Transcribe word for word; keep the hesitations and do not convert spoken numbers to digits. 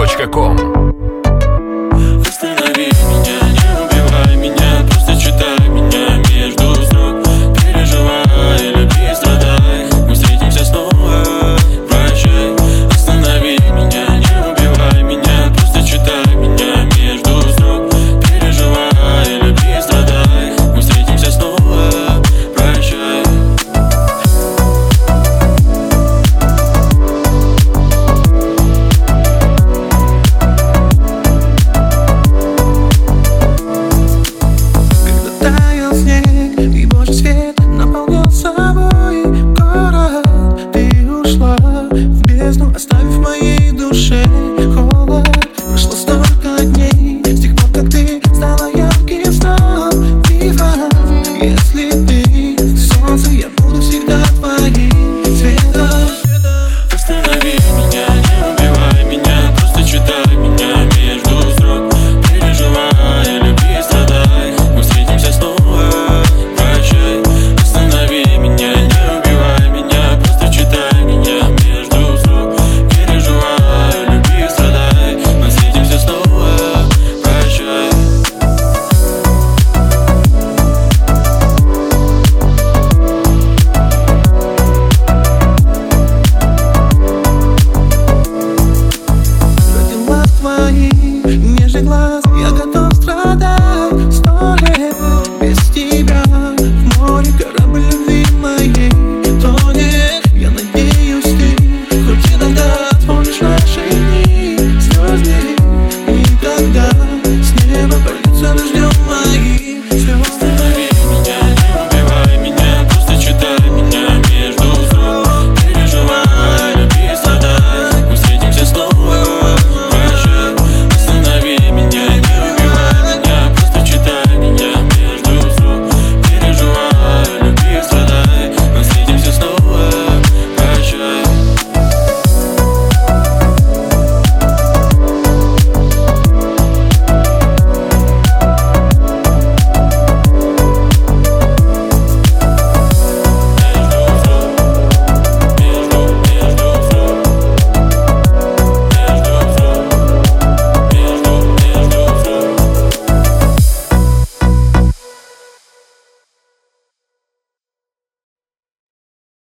точка ком. Останови меня, не убивай меня, просто читай меня между строк. Переживай, люби, страдай, мы встретимся снова, прощай. Останови меня, не убивай меня, просто читай меня между строк. Переживай, люби, страдай, мы встретимся снова, прощай. Оставив в моей душе холод. Прошло столько дней с тех пор, как ты стала ярким сном. Вива, если